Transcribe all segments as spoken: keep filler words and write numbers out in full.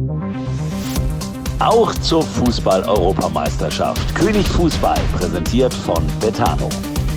Auch zur Fußball-Europameisterschaft. König Fußball, präsentiert von Betano.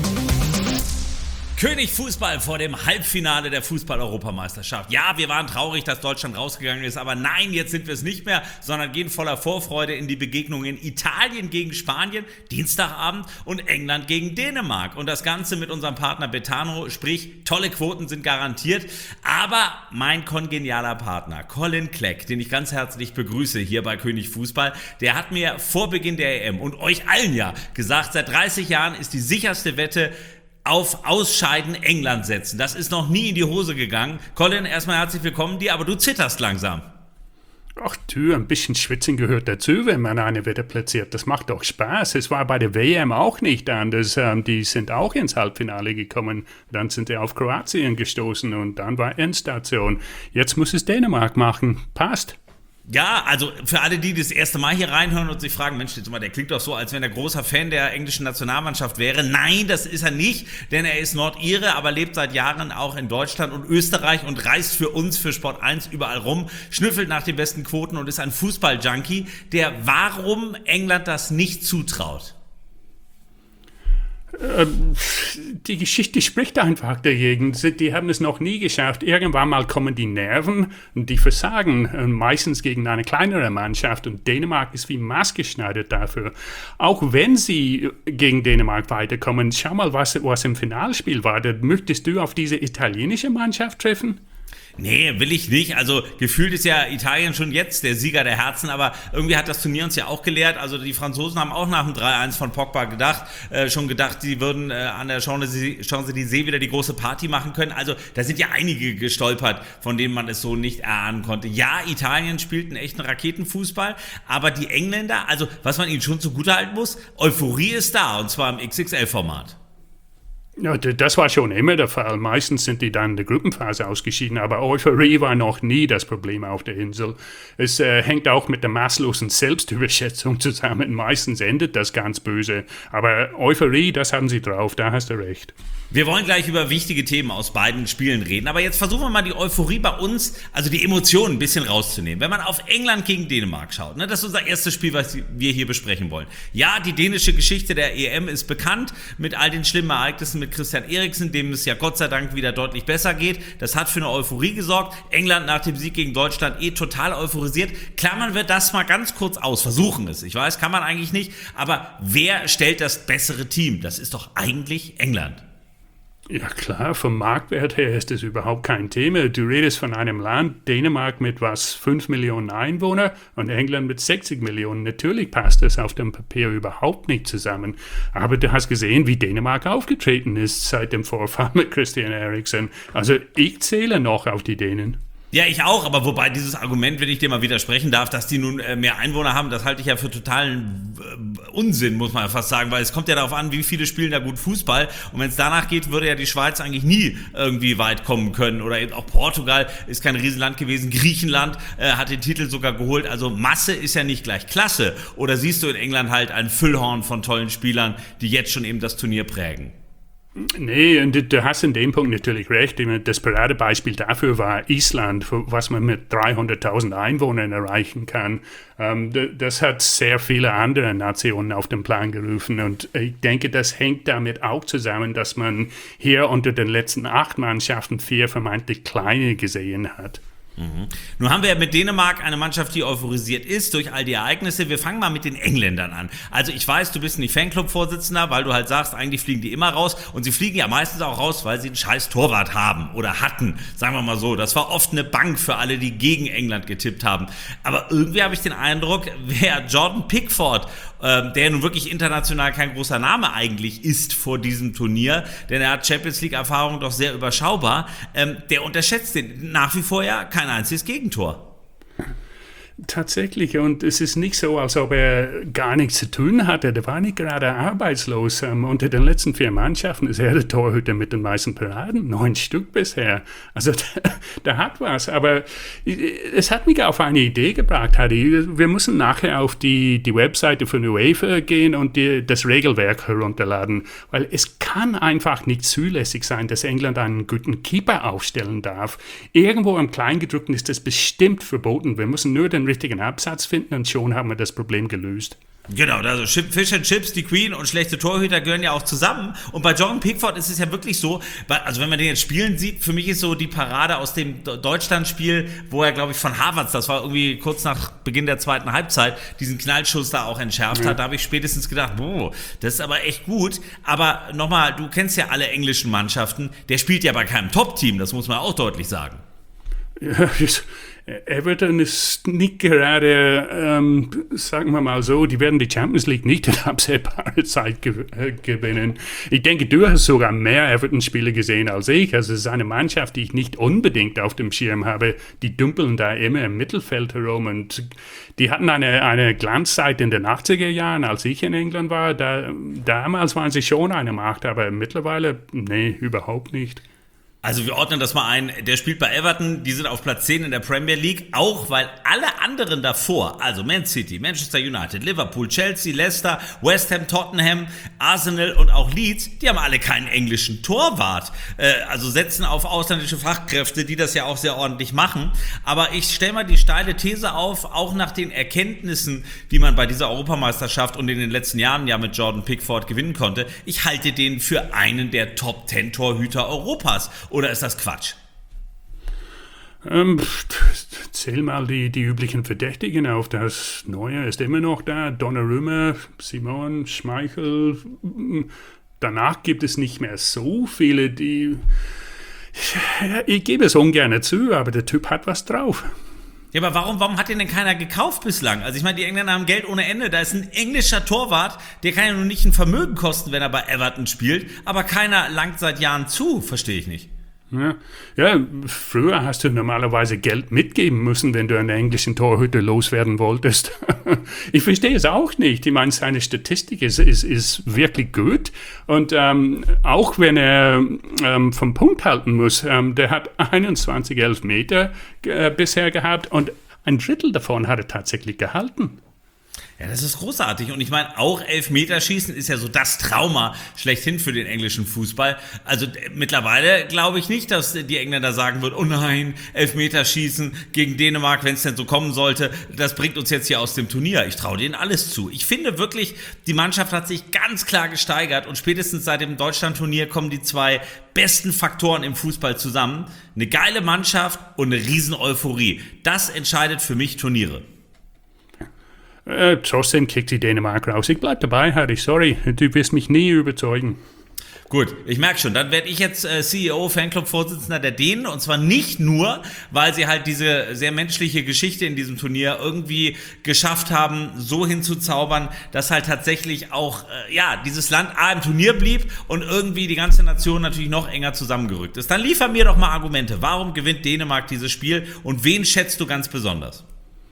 König Fußball vor dem Halbfinale der Fußball-Europameisterschaft. Ja, wir waren traurig, dass Deutschland rausgegangen ist, aber nein, jetzt sind wir es nicht mehr, sondern gehen voller Vorfreude in die Begegnungen Italien gegen Spanien, Dienstagabend, und England gegen Dänemark. Und das Ganze mit unserem Partner Betano, sprich, tolle Quoten sind garantiert. Aber mein kongenialer Partner, Colin Clegg, den ich ganz herzlich begrüße hier bei König Fußball, der hat mir vor Beginn der E M und euch allen ja gesagt, seit dreißig Jahren ist die sicherste Wette auf Ausscheiden England setzen. Das ist noch nie in die Hose gegangen. Colin, erstmal herzlich willkommen dir, aber du zitterst langsam. Ach du, ein bisschen Schwitzen gehört dazu, wenn man eine Wette platziert. Das macht doch Spaß. Es war bei der W M auch nicht anders. Die sind auch ins Halbfinale gekommen. Dann sind sie auf Kroatien gestoßen und dann war Endstation. Jetzt muss es Dänemark machen. Passt. Ja, also für alle, die das erste Mal hier reinhören und sich fragen, Mensch, jetzt mal, der klingt doch so, als wenn er großer Fan der englischen Nationalmannschaft wäre. Nein, das ist er nicht, denn er ist Nordire, aber lebt seit Jahren auch in Deutschland und Österreich und reist für uns, für Sport eins, überall rum, schnüffelt nach den besten Quoten und ist ein Fußball-Junkie, der warum England das nicht zutraut. Die Geschichte spricht einfach dagegen. Die haben es noch nie geschafft. Irgendwann mal kommen die Nerven und die versagen, meistens gegen eine kleinere Mannschaft. Und Dänemark ist wie maßgeschneidert dafür. Auch wenn sie gegen Dänemark weiterkommen, schau mal, was, was im Finalspiel war. Da möchtest du auf diese italienische Mannschaft treffen? Nee, will ich nicht. Also gefühlt ist ja Italien schon jetzt der Sieger der Herzen, aber irgendwie hat das Turnier uns ja auch gelehrt. Also die Franzosen haben auch nach dem drei eins von Pogba gedacht, äh, schon gedacht, sie würden äh, an der Champs-Élysées wieder die große Party machen können. Also da sind ja einige gestolpert, von denen man es so nicht erahnen konnte. Ja, Italien spielt einen echten Raketenfußball, aber die Engländer, also was man ihnen schon zugutehalten muss, Euphorie ist da, und zwar im X X L-Format. Ja, das war schon immer der Fall. Meistens sind die dann in der Gruppenphase ausgeschieden, aber Euphorie war noch nie das Problem auf der Insel. Es äh, hängt auch mit der maßlosen Selbstüberschätzung zusammen. Meistens endet das ganz böse. Aber Euphorie, das haben sie drauf, da hast du recht. Wir wollen gleich über wichtige Themen aus beiden Spielen reden, aber jetzt versuchen wir mal die Euphorie bei uns, also die Emotionen ein bisschen rauszunehmen. Wenn man auf England gegen Dänemark schaut, ne, das ist unser erstes Spiel, was wir hier besprechen wollen. Ja, die dänische Geschichte der E M ist bekannt, mit all den schlimmen Ereignissen mit Christian Eriksen, dem es ja Gott sei Dank wieder deutlich besser geht. Das hat für eine Euphorie gesorgt. England nach dem Sieg gegen Deutschland eh total euphorisiert. Klammern wir das mal ganz kurz aus, versuchen es. Ich weiß, kann man eigentlich nicht, aber wer stellt das bessere Team? Das ist doch eigentlich England. Ja klar, vom Marktwert her ist das überhaupt kein Thema. Du redest von einem Land, Dänemark mit was, fünf Millionen Einwohner und England mit sechzig Millionen. Natürlich passt das auf dem Papier überhaupt nicht zusammen. Aber du hast gesehen, wie Dänemark aufgetreten ist seit dem Vorfall mit Christian Eriksen. Also ich zähle noch auf die Dänen. Ja, ich auch, aber wobei dieses Argument, wenn ich dir mal widersprechen darf, dass die nun äh, mehr Einwohner haben, das halte ich ja für totalen äh, Unsinn, muss man ja fast sagen, weil es kommt ja darauf an, wie viele spielen da gut Fußball, und wenn es danach geht, würde ja die Schweiz eigentlich nie irgendwie weit kommen können, oder eben auch Portugal ist kein Riesenland gewesen, Griechenland äh, hat den Titel sogar geholt, also Masse ist ja nicht gleich Klasse, oder siehst du in England halt ein Füllhorn von tollen Spielern, die jetzt schon eben das Turnier prägen? Nee, und du hast in dem Punkt natürlich recht. Das Paradebeispiel dafür war Island, was man mit dreihunderttausend Einwohnern erreichen kann. Das hat sehr viele andere Nationen auf den Plan gerufen. Und ich denke, das hängt damit auch zusammen, dass man hier unter den letzten acht Mannschaften vier vermeintlich kleine gesehen hat. Mhm. Nun haben wir ja mit Dänemark eine Mannschaft, die euphorisiert ist durch all die Ereignisse. Wir fangen mal mit den Engländern an. Also ich weiß, du bist nicht Fanclub-Vorsitzender, weil du halt sagst, eigentlich fliegen die immer raus. Und sie fliegen ja meistens auch raus, weil sie einen scheiß Torwart haben oder hatten. Sagen wir mal so. Das war oft eine Bank für alle, die gegen England getippt haben. Aber irgendwie habe ich den Eindruck, wer Jordan Pickford, äh, der nun wirklich international kein großer Name eigentlich ist vor diesem Turnier, denn er hat Champions-League-Erfahrung doch sehr überschaubar, ähm, der unterschätzt den nach wie vor ja kein einziges Gegentor. Tatsächlich, und es ist nicht so, als ob er gar nichts zu tun hatte. Der war nicht gerade arbeitslos. Ähm, unter den letzten vier Mannschaften ist er der Torhüter mit den meisten Paraden, neun Stück bisher. Also der, der hat was, aber es hat mich auf eine Idee gebracht, Hadi. Wir müssen nachher auf die, die Webseite von UEFA gehen und die, das Regelwerk herunterladen, weil es kann einfach nicht zulässig sein, dass England einen guten Keeper aufstellen darf. Irgendwo im Kleingedruckten ist das bestimmt verboten. Wir müssen nur den richtigen Absatz finden und schon haben wir das Problem gelöst. Genau, also Fish and Chips, die Queen und schlechte Torhüter gehören ja auch zusammen. Und bei Jordan Pickford ist es ja wirklich so, also wenn man den jetzt spielen sieht, für mich ist so die Parade aus dem Deutschlandspiel, wo er, glaube ich, von Havertz, das war irgendwie kurz nach Beginn der zweiten Halbzeit, diesen Knallschuss da auch entschärft ja. hat. Da habe ich spätestens gedacht, boah, das ist aber echt gut. Aber nochmal, du kennst ja alle englischen Mannschaften, der spielt ja bei keinem Top-Team, das muss man auch deutlich sagen. Ja, Everton ist nicht gerade, ähm, sagen wir mal so, die werden die Champions League nicht in absehbarer Zeit gew- äh, gewinnen. Ich denke, du hast sogar mehr Everton-Spiele gesehen als ich. Also es ist eine Mannschaft, die ich nicht unbedingt auf dem Schirm habe. Die dümpeln da immer im Mittelfeld herum und die hatten eine, eine Glanzzeit in den achtziger Jahren, als ich in England war. Da, damals waren sie schon eine Macht, aber mittlerweile, nee, überhaupt nicht. Also wir ordnen das mal ein, der spielt bei Everton, die sind auf Platz zehn in der Premier League, auch weil alle anderen davor, also Man City, Manchester United, Liverpool, Chelsea, Leicester, West Ham, Tottenham, Arsenal und auch Leeds, die haben alle keinen englischen Torwart, äh, also setzen auf ausländische Fachkräfte, die das ja auch sehr ordentlich machen. Aber ich stelle mal die steile These auf, auch nach den Erkenntnissen, die man bei dieser Europameisterschaft und in den letzten Jahren ja mit Jordan Pickford gewinnen konnte, ich halte den für einen der Top zehn Torhüter Europas. Oder ist das Quatsch? Ähm, zähl mal die, die üblichen Verdächtigen auf. Das Neue ist immer noch da. Donnarumma, Simon, Schmeichel. Danach gibt es nicht mehr so viele, die... Ich gebe es ungern zu, aber der Typ hat was drauf. Ja, aber warum, warum hat den denn keiner gekauft bislang? Also ich meine, die Engländer haben Geld ohne Ende. Da ist ein englischer Torwart, der kann ja nun nicht ein Vermögen kosten, wenn er bei Everton spielt. Aber keiner langt seit Jahren zu, verstehe ich nicht. Ja, ja, früher hast du normalerweise Geld mitgeben müssen, wenn du einen englischen Torhüter loswerden wolltest. Ich verstehe es auch nicht. Ich meine, seine Statistik ist, ist, ist wirklich gut. Und ähm, auch wenn er ähm, vom Punkt halten muss, ähm, der hat einundzwanzig Elfmeter äh, bisher gehabt und ein Drittel davon hat er tatsächlich gehalten. Ja, das ist großartig. Und ich meine, auch Elfmeterschießen ist ja so das Trauma schlechthin für den englischen Fußball. Also d- mittlerweile glaube ich nicht, dass die Engländer sagen würden, oh nein, Elfmeterschießen gegen Dänemark, wenn es denn so kommen sollte, das bringt uns jetzt hier aus dem Turnier. Ich traue denen alles zu. Ich finde wirklich, die Mannschaft hat sich ganz klar gesteigert und spätestens seit dem Deutschland-Turnier kommen die zwei besten Faktoren im Fußball zusammen. Eine geile Mannschaft und eine riesen Euphorie. Das entscheidet für mich Turniere. Äh, trotzdem kickt die Dänemark raus. Ich bleib dabei, Harry, sorry, du wirst mich nie überzeugen. Gut, ich merke schon, dann werde ich jetzt äh, C E O, Fanclub-Vorsitzender der Dänen und zwar nicht nur, weil sie halt diese sehr menschliche Geschichte in diesem Turnier irgendwie geschafft haben, so hinzuzaubern, dass halt tatsächlich auch, äh, ja, dieses Land A im Turnier blieb und irgendwie die ganze Nation natürlich noch enger zusammengerückt ist. Dann liefer mir doch mal Argumente. Warum gewinnt Dänemark dieses Spiel und wen schätzt du ganz besonders?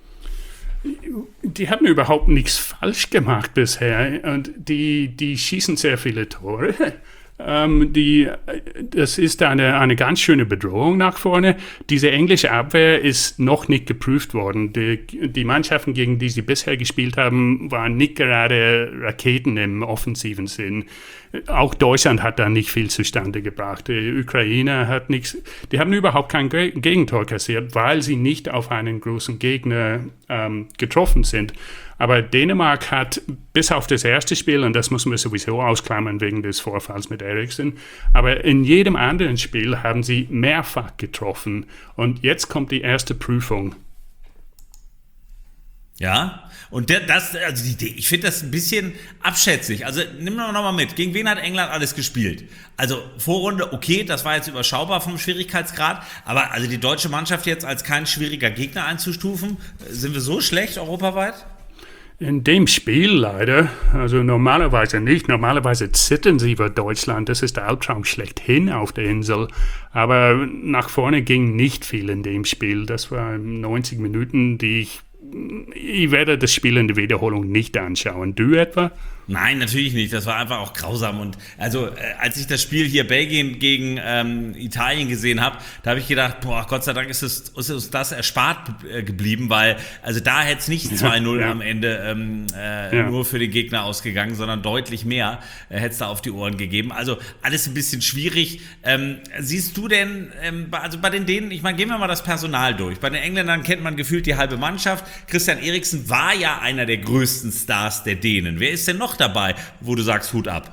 Die haben überhaupt nichts falsch gemacht bisher und die, die schießen sehr viele Tore. Ähm, die, das ist eine, eine ganz schöne Bedrohung nach vorne. Diese englische Abwehr ist noch nicht geprüft worden. Die, die Mannschaften, gegen die sie bisher gespielt haben, waren nicht gerade Raketen im offensiven Sinn. Auch Deutschland hat da nicht viel zustande gebracht. Die Ukraine hat nichts, die haben überhaupt kein Gegentor kassiert, weil sie nicht auf einen großen Gegner ähm, getroffen sind. Aber Dänemark hat bis auf das erste Spiel, und das müssen wir sowieso ausklammern wegen des Vorfalls mit Eriksen, aber in jedem anderen Spiel haben sie mehrfach getroffen. Und jetzt kommt die erste Prüfung. Ja, und der, das, also die, ich finde das ein bisschen abschätzig. Also nimm doch nochmal mit. Gegen wen hat England alles gespielt? Also Vorrunde, okay, das war jetzt überschaubar vom Schwierigkeitsgrad, aber also die deutsche Mannschaft jetzt als kein schwieriger Gegner einzustufen, sind wir so schlecht europaweit? In dem Spiel leider, also normalerweise nicht. Normalerweise zittern sie über Deutschland. Das ist der Albtraum schlechthin auf der Insel. Aber nach vorne ging nicht viel in dem Spiel. Das waren neunzig Minuten, die ich... Ich werde das Spiel in der Wiederholung nicht anschauen. Du etwa? Nein, natürlich nicht. Das war einfach auch grausam. Und also, äh, als ich das Spiel hier Belgien gegen ähm, Italien gesehen habe, da habe ich gedacht, boah, Gott sei Dank ist, es, ist uns das erspart äh, geblieben, weil also da hätte es nicht zwei null ja. am Ende ähm, äh, ja. nur für den Gegner ausgegangen, sondern deutlich mehr äh, hätte es da auf die Ohren gegeben. Also alles ein bisschen schwierig. Ähm, siehst du denn, ähm, also bei den Dänen, ich meine, gehen wir mal das Personal durch. Bei den Engländern kennt man gefühlt die halbe Mannschaft. Christian Eriksen war ja einer der größten Stars der Dänen. Wer ist denn noch dabei, wo du sagst, Hut ab?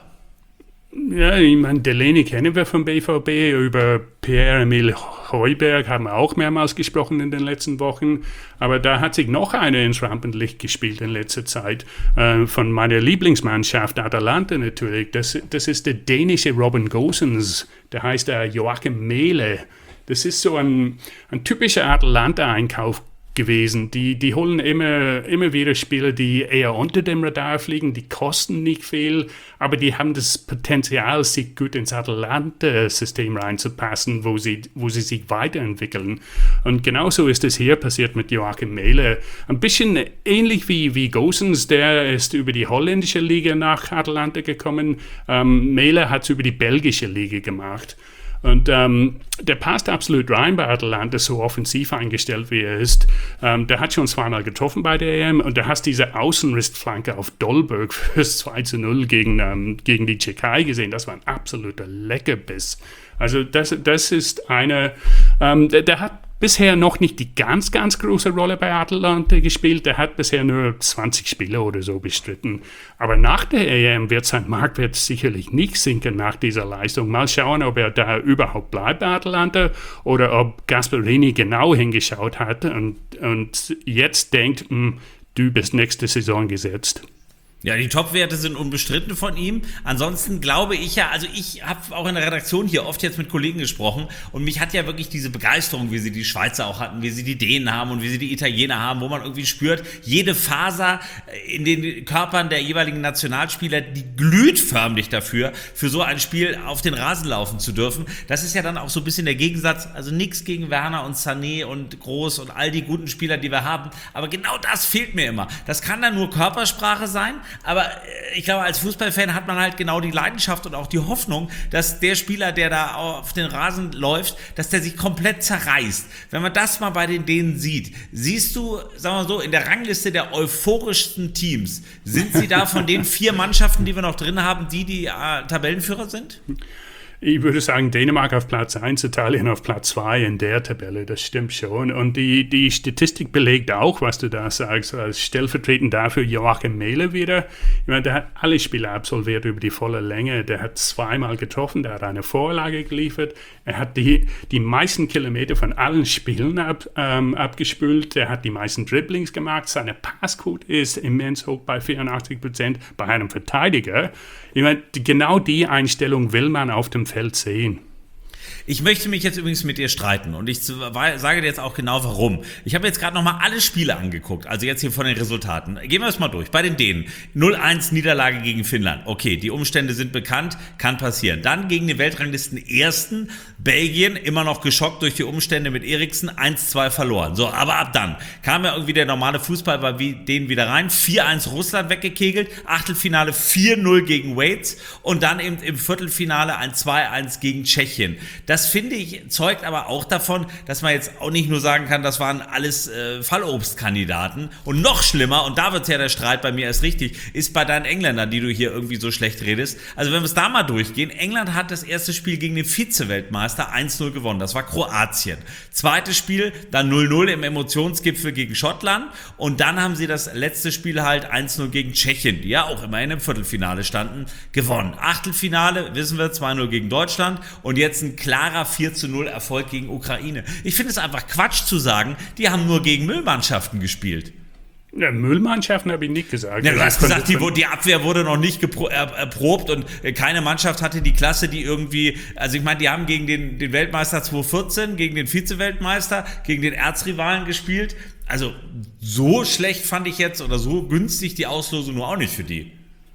Ja, ich meine, Delaney kennen wir vom B V B, über Pierre-Emile Højbjerg haben wir auch mehrmals gesprochen in den letzten Wochen, aber da hat sich noch einer ins Rampenlicht gespielt in letzter Zeit, äh, von meiner Lieblingsmannschaft, Atalanta natürlich, das, das ist der dänische Robin Gosens, der heißt äh, Joachim Mähle, das ist so ein, ein typischer Atalanta-Einkauf gewesen. Die, die holen immer, immer wieder Spieler, die eher unter dem Radar fliegen, die kosten nicht viel, aber die haben das Potenzial, sich gut ins Atalanta-System reinzupassen, wo sie, wo sie sich weiterentwickeln. Und genauso ist es hier passiert mit Joachim Mähle. Ein bisschen ähnlich wie, wie Gosens, der ist über die holländische Liga nach Atalanta gekommen. Ähm, Mähle hat es über die belgische Liga gemacht. Und ähm, der passt absolut rein bei Atalanta, so offensiv eingestellt wie er ist. Ähm, der hat schon zweimal getroffen bei der E M und der hat diese Außenristflanke auf Dolberg fürs zwei zu null gegen, ähm, gegen die Tschechei gesehen. Das war ein absoluter Leckerbiss. Also das, das ist eine, ähm, der, der hat bisher noch nicht die ganz, ganz große Rolle bei Atalanta gespielt. Er hat bisher nur zwanzig Spiele oder so bestritten. Aber nach der E M wird sein Marktwert sicherlich nicht sinken nach dieser Leistung. Mal schauen, ob er da überhaupt bleibt bei Atalanta oder ob Gasperini genau hingeschaut hat und, und jetzt denkt, du bist nächste Saison gesetzt. Ja, die Top-Werte sind unbestritten von ihm. Ansonsten glaube ich ja, also ich habe auch in der Redaktion hier oft jetzt mit Kollegen gesprochen und mich hat ja wirklich diese Begeisterung, wie sie die Schweizer auch hatten, wie sie die Dänen haben und wie sie die Italiener haben, wo man irgendwie spürt, jede Faser in den Körpern der jeweiligen Nationalspieler, die glüht förmlich dafür, für so ein Spiel auf den Rasen laufen zu dürfen. Das ist ja dann auch so ein bisschen der Gegensatz, also nichts gegen Werner und Sané und Groß und all die guten Spieler, die wir haben, aber genau das fehlt mir immer. Das kann dann nur Körpersprache sein, aber ich glaube, als Fußballfan hat man halt genau die Leidenschaft und auch die Hoffnung, dass der Spieler, der da auf den Rasen läuft, dass der sich komplett zerreißt. Wenn man das mal bei den Dänen sieht, siehst du, sagen wir so, in der Rangliste der euphorischsten Teams, sind sie da von den vier Mannschaften, die wir noch drin haben, die die äh, Tabellenführer sind? Ich würde sagen, Dänemark auf Platz eins, Italien auf Platz zwei in der Tabelle, das stimmt schon. Und die, die Statistik belegt auch, was du da sagst, als stellvertretend dafür Joachim Mähle wieder. Ich meine, der hat alle Spiele absolviert über die volle Länge, der hat zweimal getroffen, der hat eine Vorlage geliefert, er hat die, die meisten Kilometer von allen Spielen ab, ähm, abgespült, der hat die meisten Dribblings gemacht, seine Passquote ist immens hoch bei vierundachtzig Prozent bei einem Verteidiger. Ich meine, genau die Einstellung will man auf dem Feld sehen. Ich möchte mich jetzt übrigens mit dir streiten und ich sage dir jetzt auch genau warum. Ich habe jetzt gerade nochmal alle Spiele angeguckt, also jetzt hier von den Resultaten. Gehen wir es mal durch. Bei den Dänen null eins Niederlage gegen Finnland. Okay, die Umstände sind bekannt, kann passieren. Dann gegen den Weltranglisten Ersten Belgien, immer noch geschockt durch die Umstände mit Eriksen, eins zwei verloren. So, aber ab dann kam ja irgendwie der normale Fußball bei denen wieder rein. vier eins Russland weggekegelt, Achtelfinale vier null gegen Wales und dann eben im Viertelfinale ein zwei eins gegen Tschechien. Das Das finde ich, zeugt aber auch davon, dass man jetzt auch nicht nur sagen kann, das waren alles äh, Fallobstkandidaten. Und noch schlimmer, und da wird ja der Streit bei mir erst richtig, ist bei deinen Engländern, die du hier irgendwie so schlecht redest. Also wenn wir es da mal durchgehen, England hat das erste Spiel gegen den Vize-Weltmeister eins null gewonnen, das war Kroatien. Zweites Spiel, dann null null im Emotionsgipfel gegen Schottland und dann haben sie das letzte Spiel halt eins null gegen Tschechien, die ja auch immerhin im Viertelfinale standen, gewonnen. Achtelfinale, wissen wir, zwei null gegen Deutschland und jetzt ein klarer vier zu null Erfolg gegen Ukraine. Ich finde es einfach Quatsch zu sagen, die haben nur gegen Müllmannschaften gespielt. Ja, Müllmannschaften habe ich nicht gesagt. Ja, du hast gesagt, die, die Abwehr wurde noch nicht gepro- erprobt und keine Mannschaft hatte die Klasse, die irgendwie, also ich meine, die haben gegen den, den Weltmeister zwanzig vierzehn, gegen den Vize-Weltmeister, gegen den Erzrivalen gespielt. Also so schlecht fand ich jetzt oder so günstig die Auslosung nur auch nicht für die.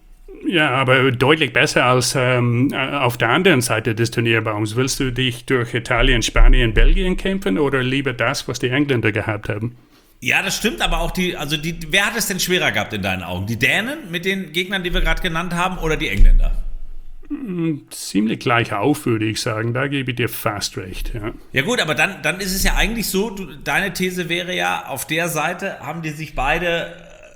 Ja, aber deutlich besser als ähm, auf der anderen Seite des Turnierbaums. Willst du dich durch Italien, Spanien, Belgien kämpfen oder lieber das, was die Engländer gehabt haben? Ja, das stimmt, aber auch die, also die, wer hat es denn schwerer gehabt in deinen Augen? Die Dänen mit den Gegnern, die wir gerade genannt haben, oder die Engländer? Ziemlich gleich auf, würde ich sagen. Da gebe ich dir fast recht, ja. Ja gut, aber dann, dann ist es ja eigentlich so, du, deine These wäre ja, auf der Seite haben die sich beide,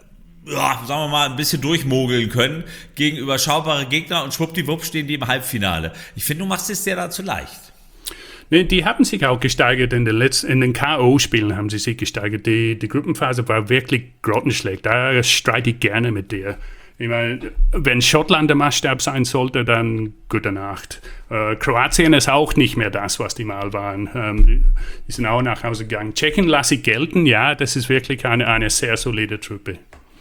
ja, sagen wir mal, ein bisschen durchmogeln können gegen überschaubare Gegner und schwuppdiwupp stehen die im Halbfinale. Ich finde, du machst es dir da zu leicht. Nee, die haben sich auch gesteigert in den letzten, in den K O-Spielen haben sie sich gesteigert. Die, die Gruppenphase war wirklich grottenschlecht. Da streite ich gerne mit dir. Ich meine, wenn Schottland der Maßstab sein sollte, dann gute Nacht. Äh, Kroatien ist auch nicht mehr das, was die mal waren. Ähm, die, die sind auch nach Hause gegangen. Tschechien lasse ich gelten, ja, das ist wirklich eine, eine sehr solide Truppe.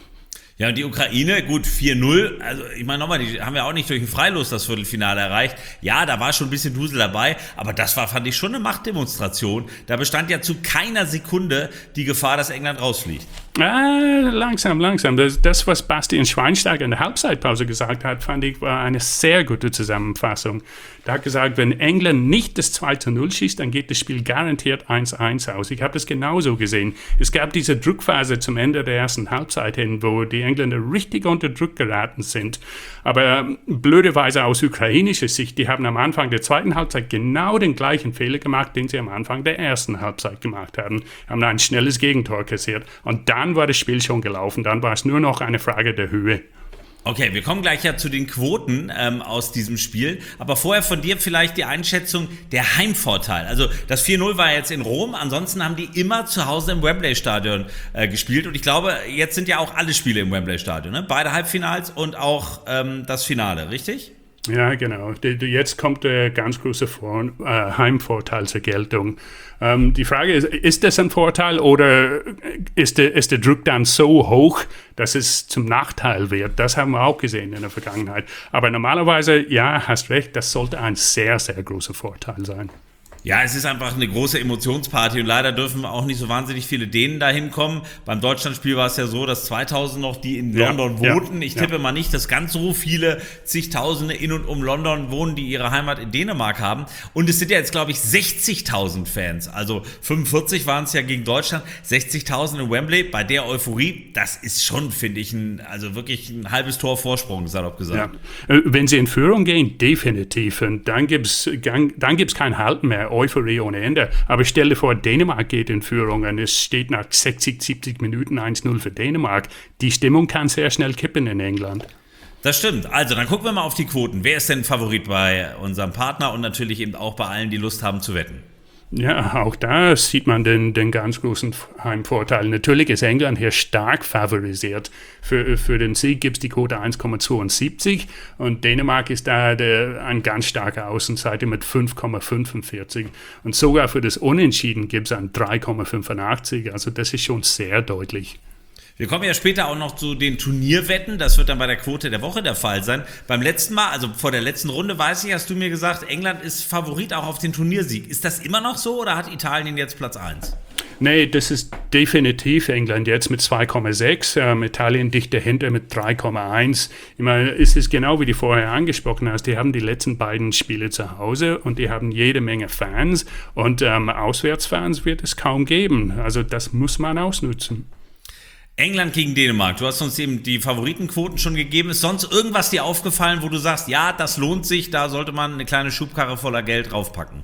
Ja, und die Ukraine, gut, vier null, also ich meine nochmal, die haben ja auch nicht durch ein Freilos das Viertelfinale erreicht. Ja, da war schon ein bisschen Dusel dabei, aber das war, fand ich, schon eine Machtdemonstration. Da bestand ja zu keiner Sekunde die Gefahr, dass England rausfliegt. Ah, langsam, langsam. Das, das, was Bastian Schweinsteiger in der Halbzeitpause gesagt hat, fand ich, war eine sehr gute Zusammenfassung. Er hat gesagt, wenn England nicht das zwei zu null schießt, dann geht das Spiel garantiert eins eins aus. Ich habe das genauso gesehen. Es gab diese Druckphase zum Ende der ersten Halbzeit hin, wo die Engländer richtig unter Druck geraten sind. Aber blöderweise aus ukrainischer Sicht, die haben am Anfang der zweiten Halbzeit genau den gleichen Fehler gemacht, den sie am Anfang der ersten Halbzeit gemacht haben. Haben ein schnelles Gegentor kassiert. Und dann war das Spiel schon gelaufen. Dann war es nur noch eine Frage der Höhe. Okay, wir kommen gleich ja zu den Quoten ähm, aus diesem Spiel, aber vorher von dir vielleicht die Einschätzung der Heimvorteil. Also das vier null war jetzt in Rom, ansonsten haben die immer zu Hause im Wembley-Stadion äh, gespielt und ich glaube, jetzt sind ja auch alle Spiele im Wembley-Stadion, ne? Beide Halbfinals und auch ähm, das Finale, richtig? Ja, genau. Jetzt kommt der ganz große Vor- äh, Heimvorteil zur Geltung. Ähm, die Frage ist, ist das ein Vorteil oder ist der, ist der Druck dann so hoch, dass es zum Nachteil wird? Das haben wir auch gesehen in der Vergangenheit. Aber normalerweise, ja, hast recht, das sollte ein sehr, sehr großer Vorteil sein. Ja, es ist einfach eine große Emotionsparty und leider dürfen auch nicht so wahnsinnig viele Dänen da hinkommen. Beim Deutschlandspiel war es ja so, dass zweitausend noch, die in ja, London ja, wohnten. Ich tippe ja. mal nicht, dass ganz so viele zigtausende in und um London wohnen, die ihre Heimat in Dänemark haben. Und es sind ja jetzt, glaube ich, sechzigtausend Fans. Also fünfundvierzig waren es ja gegen Deutschland, sechzigtausend in Wembley. Bei der Euphorie, das ist schon, finde ich, ein, also wirklich ein halbes Tor Vorsprung, salopp gesagt. Ja. Wenn sie in Führung gehen, definitiv. Und dann gibt es dann gibt's kein Halten mehr. Euphorie ohne Ende. Aber stell dir vor, Dänemark geht in Führung und es steht nach sechzig, siebzig Minuten eins null für Dänemark. Die Stimmung kann sehr schnell kippen in England. Das stimmt. Also, dann gucken wir mal auf die Quoten. Wer ist denn Favorit bei unserem Partner und natürlich eben auch bei allen, die Lust haben zu wetten? Ja, auch da sieht man den, den ganz großen Heimvorteil. Natürlich ist England hier stark favorisiert. Für, für den Sieg gibt es die Quote eins Komma zweiundsiebzig und Dänemark ist da der, ein ganz starker Außenseiter mit fünf Komma fünfundvierzig. Und sogar für das Unentschieden gibt es ein drei Komma fünfundachtzig. Also das ist schon sehr deutlich. Wir kommen ja später auch noch zu den Turnierwetten. Das wird dann bei der Quote der Woche der Fall sein. Beim letzten Mal, also vor der letzten Runde, weiß ich, hast du mir gesagt, England ist Favorit auch auf den Turniersieg. Ist das immer noch so oder hat Italien jetzt Platz eins? Nee, das ist definitiv England jetzt mit zwei Komma sechs, ähm, Italien dicht dahinter mit drei Komma eins. Ich meine, es ist genau wie du vorher angesprochen hast, die haben die letzten beiden Spiele zu Hause und die haben jede Menge Fans und ähm, Auswärtsfans wird es kaum geben. Also das muss man ausnutzen. England gegen Dänemark. Du hast uns eben die Favoritenquoten schon gegeben. Ist sonst irgendwas dir aufgefallen, wo du sagst, ja, das lohnt sich, da sollte man eine kleine Schubkarre voller Geld draufpacken?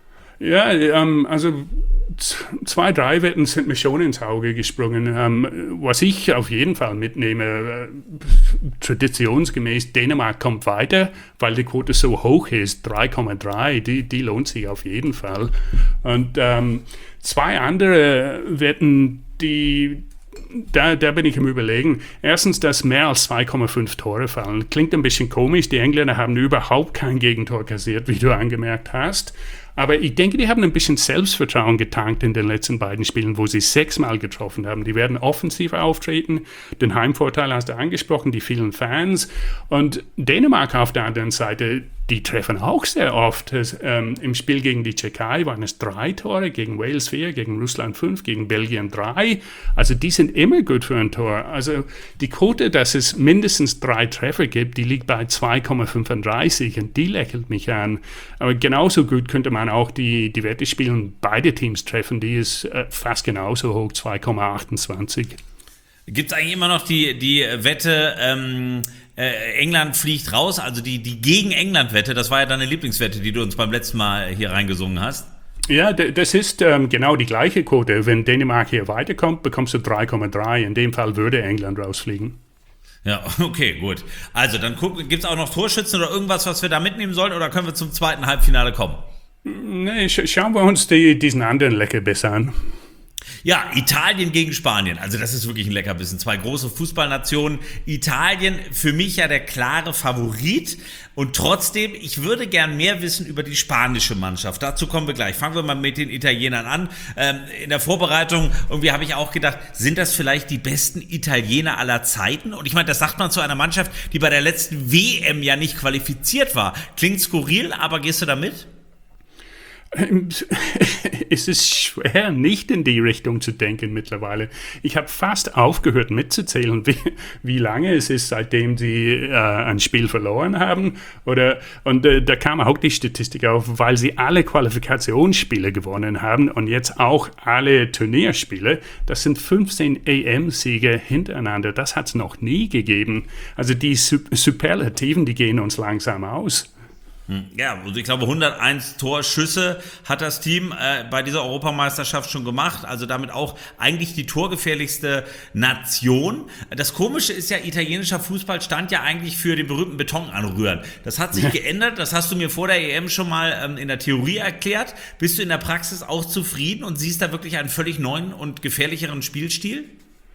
Ja, ähm, also zwei, drei Wetten sind mir schon ins Auge gesprungen. Ähm, was ich auf jeden Fall mitnehme, äh, traditionsgemäß, Dänemark kommt weiter, weil die Quote so hoch ist, drei Komma drei, die, die lohnt sich auf jeden Fall. Und ähm, zwei andere Wetten, die Da, da bin ich im Überlegen. Erstens, dass mehr als zwei Komma fünf Tore fallen. Klingt ein bisschen komisch. Die Engländer haben überhaupt kein Gegentor kassiert, wie du angemerkt hast. Aber ich denke, die haben ein bisschen Selbstvertrauen getankt in den letzten beiden Spielen, wo sie sechsmal getroffen haben. Die werden offensiv auftreten. Den Heimvorteil hast du angesprochen, die vielen Fans. Und Dänemark auf der anderen Seite, die treffen auch sehr oft. Es, ähm, im Spiel gegen die Tschechei waren es drei Tore, gegen Wales vier, gegen Russland fünf, gegen Belgien drei. Also die sind immer gut für ein Tor. Also die Quote, dass es mindestens drei Treffer gibt, die liegt bei zwei Komma fünfunddreißig und die lächelt mich an. Aber genauso gut könnte man momentan auch die, die Wette spielen, beide Teams treffen, die ist äh, fast genauso hoch, zwei Komma achtundzwanzig. Gibt es eigentlich immer noch die, die Wette, ähm, äh, England fliegt raus, also die, die Gegen-England-Wette, das war ja deine Lieblingswette, die du uns beim letzten Mal hier reingesungen hast. Ja, d- das ist ähm, genau die gleiche Quote. Wenn Dänemark hier weiterkommt, bekommst du drei Komma drei. In dem Fall würde England rausfliegen. Ja, okay, gut. Also dann gibt es auch noch Torschützen oder irgendwas, was wir da mitnehmen sollen, oder können wir zum zweiten Halbfinale kommen? Nee, sch- schauen wir uns die, diesen anderen Leckerbiss an. Ja, Italien gegen Spanien. Also das ist wirklich ein Leckerbissen. Zwei große Fußballnationen. Italien für mich ja der klare Favorit. Und trotzdem, ich würde gern mehr wissen über die spanische Mannschaft. Dazu kommen wir gleich. Fangen wir mal mit den Italienern an. Ähm, in der Vorbereitung irgendwie habe ich auch gedacht, sind das vielleicht die besten Italiener aller Zeiten? Und ich meine, das sagt man zu einer Mannschaft, die bei der letzten W M ja nicht qualifiziert war. Klingt skurril, aber gehst du da mit? Es ist schwer, nicht in die Richtung zu denken mittlerweile. Ich habe fast aufgehört mitzuzählen, wie, wie lange es ist, seitdem sie äh, ein Spiel verloren haben. Oder, und äh, da kam auch die Statistik auf, weil sie alle Qualifikationsspiele gewonnen haben und jetzt auch alle Turnierspiele. Das sind fünfzehn E M-Siege hintereinander. Das hat es noch nie gegeben. Also die Superlativen, die gehen uns langsam aus. Ja, also ich glaube hunderteins Torschüsse hat das Team äh, bei dieser Europameisterschaft schon gemacht, also damit auch eigentlich die torgefährlichste Nation. Das Komische ist ja, italienischer Fußball stand ja eigentlich für den berühmten Beton anrühren. Das hat sich geändert, das hast du mir vor der E M schon mal ähm, in der Theorie erklärt. Bist du in der Praxis auch zufrieden und siehst da wirklich einen völlig neuen und gefährlicheren Spielstil?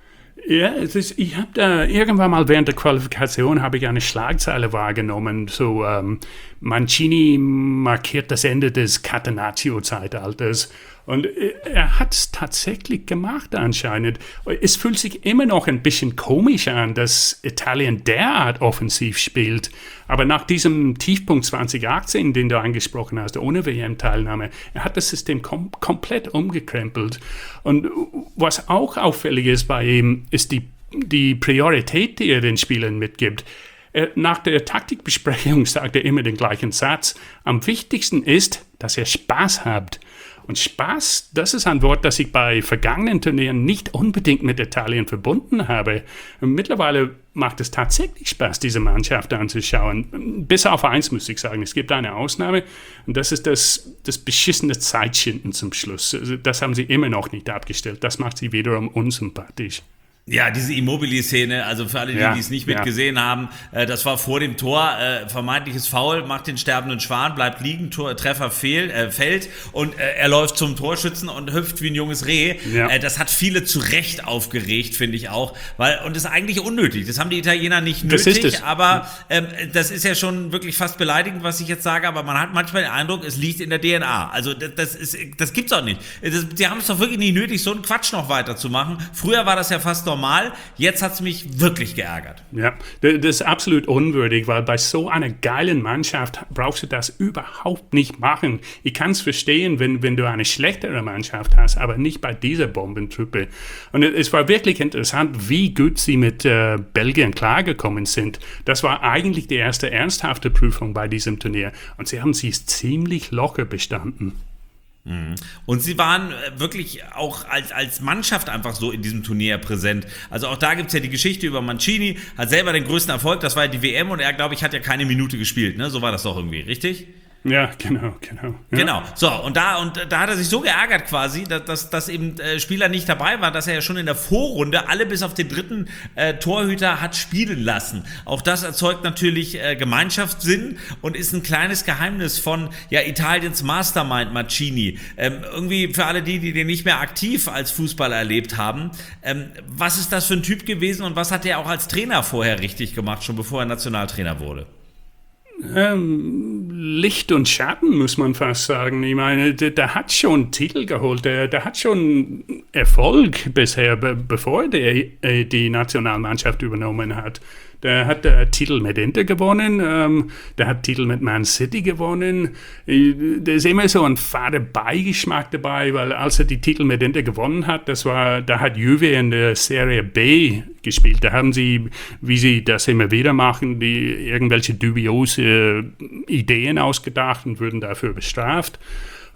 Ja, es ist, ich habe da irgendwann mal während der Qualifikation habe ich eine Schlagzeile wahrgenommen, so ähm, Mancini markiert das Ende des Catenaccio-Zeitalters. Und er hat es tatsächlich gemacht anscheinend. Es fühlt sich immer noch ein bisschen komisch an, dass Italien derart offensiv spielt. Aber nach diesem Tiefpunkt zwanzig achtzehn, den du angesprochen hast, ohne W M-Teilnahme, er hat das System kom- komplett umgekrempelt. Und was auch auffällig ist bei ihm, ist die, die Priorität, die er den Spielern mitgibt. Nach der Taktikbesprechung sagt er immer den gleichen Satz. Am wichtigsten ist, dass ihr Spaß habt. Und Spaß, das ist ein Wort, das ich bei vergangenen Turnieren nicht unbedingt mit Italien verbunden habe. Und mittlerweile macht es tatsächlich Spaß, diese Mannschaft anzuschauen. Bis auf eins muss ich sagen, es gibt eine Ausnahme und das ist das, das beschissene Zeitschinden zum Schluss. Das haben sie immer noch nicht abgestellt. Das macht sie wiederum unsympathisch. Ja, diese Immobile-Szene, also für alle, die ja, es nicht ja. mitgesehen haben, äh, das war vor dem Tor, äh, vermeintliches Foul, macht den sterbenden Schwan, bleibt liegen, Tor, Treffer fehl, äh, fällt und äh, er läuft zum Torschützen und hüpft wie ein junges Reh. Ja. Äh, das hat viele zu Recht aufgeregt, finde ich auch, weil und das ist eigentlich unnötig. Das haben die Italiener nicht nötig, das ist es. aber ähm, das ist ja schon wirklich fast beleidigend, was ich jetzt sage, aber man hat manchmal den Eindruck, es liegt in der D N A. Also das, das, ist, das gibt's auch nicht. Das, die haben es doch wirklich nicht nötig, so einen Quatsch noch weiterzumachen. Früher war das ja fast normal. Jetzt hat es mich wirklich geärgert. Ja, das ist absolut unwürdig, weil bei so einer geilen Mannschaft brauchst du das überhaupt nicht machen. Ich kann es verstehen, wenn, wenn du eine schlechtere Mannschaft hast, aber nicht bei dieser Bombentruppe. Und es war wirklich interessant, wie gut sie mit äh, Belgien klargekommen sind. Das war eigentlich die erste ernsthafte Prüfung bei diesem Turnier. Und sie haben sie ziemlich locker bestanden. Und sie waren wirklich auch als, als Mannschaft einfach so in diesem Turnier präsent. Also auch da gibt es ja die Geschichte über Mancini, hat selber den größten Erfolg, das war ja die W M und er, glaube ich, hat ja keine Minute gespielt, ne? So war das doch irgendwie, richtig? Ja, genau, genau. Ja. Genau, so und da und da hat er sich so geärgert quasi, dass, dass, dass eben äh, Spieler nicht dabei waren, dass er ja schon in der Vorrunde alle bis auf den dritten äh, Torhüter hat spielen lassen. Auch das erzeugt natürlich äh, Gemeinschaftssinn und ist ein kleines Geheimnis von ja Italiens Mastermind Mancini. Ähm, irgendwie für alle die, die den nicht mehr aktiv als Fußballer erlebt haben, ähm, was ist das für ein Typ gewesen und was hat er auch als Trainer vorher richtig gemacht, schon bevor er Nationaltrainer wurde? Ähm, Licht und Schatten, muss man fast sagen. Ich meine, der, der hat schon Titel geholt, der, der hat schon Erfolg bisher, be, bevor der äh, die Nationalmannschaft übernommen hat. Der hat äh, Titel mit Inter gewonnen, ähm, der hat Titel mit Man City gewonnen. Äh, da ist immer so ein fader Beigeschmack dabei, weil als er die Titel mit Inter gewonnen hat, das war, da hat Juve in der Serie B gespielt. Da haben sie, wie sie das immer wieder machen, die irgendwelche dubiose Ideen ausgedacht und wurden dafür bestraft.